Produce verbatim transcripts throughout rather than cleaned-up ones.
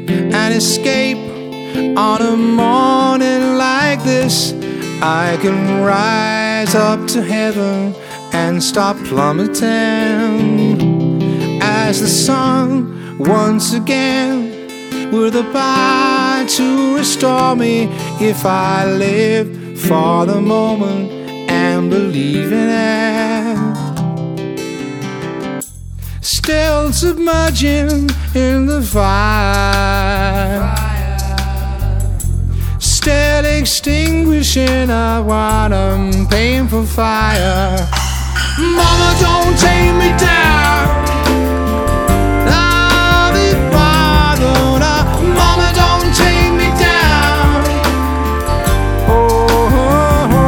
an escape on a morning like this. I can rise up to heaven and stop plummeting as the sun once again with the power to restore me if I live for the moment and believe in it. Still submerging in the fire, still extinguishing a one painful fire. Mama, don't take me down. I'll be bothered. Mama, don't take me down. Oh, oh, oh.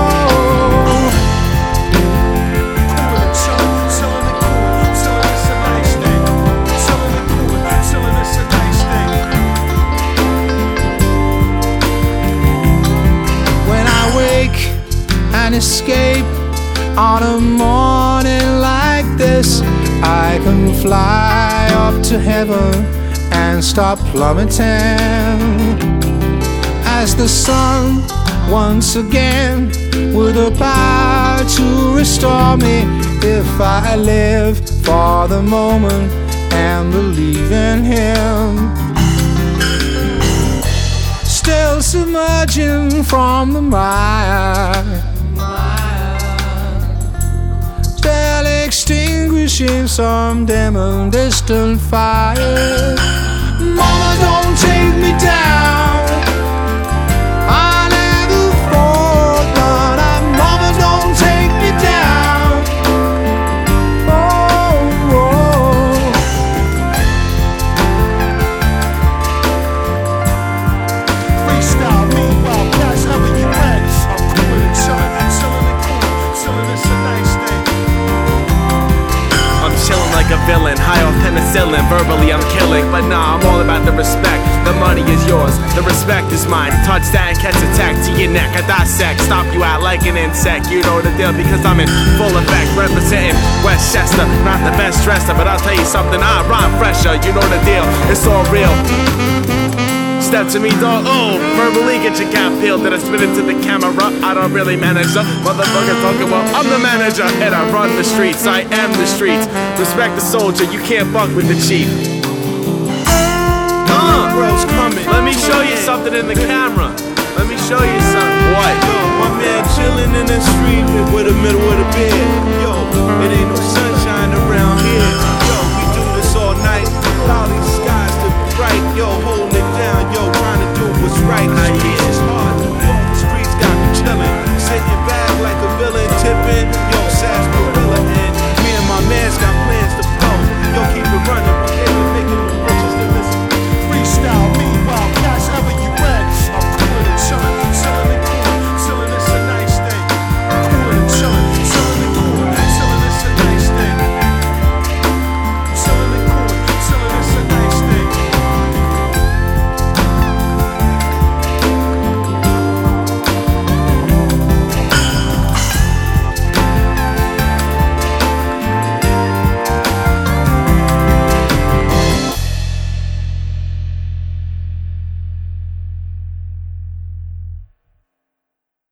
When I wake and escape on a morning like this, I can fly up to heaven and stop plummeting as the sun once again with the power to restore me if I live for the moment and believe in him. Still submerging from the mire, still extinguishing some dim and distant fire. Mama, don't take me down. I never fall, but I, Mama, don't take me down. Oh, oh. Freestyle, meanwhile, pass how you ready. I'm cool and chillin', chillin' and cool, chillin', it's a nice thing. I'm chillin' like a villain, high off penicillin. Verbally I'm killing, but nah, I'm all about the respect. The money is yours, the respect is mine. Touch that and catch a tack to your neck. I dissect, stomp you out like an insect. You know the deal because I'm in full effect. Representing Westchester, not the best dresser, but I'll tell you something, I rhyme fresher. You know the deal, it's all real. Step to me, dog, oh, verbally get your cap peeled. Then I spit it to the camera, I don't really manage the motherfucker talking about I'm the manager and I run the streets, I am the streets. Respect the soldier, you can't buck with the chief. Uh, World's coming. let me show you something in the camera. Let me show you something. What? Yo, my man chillin' in the street with the middle of the bed. Yo, it ain't no sun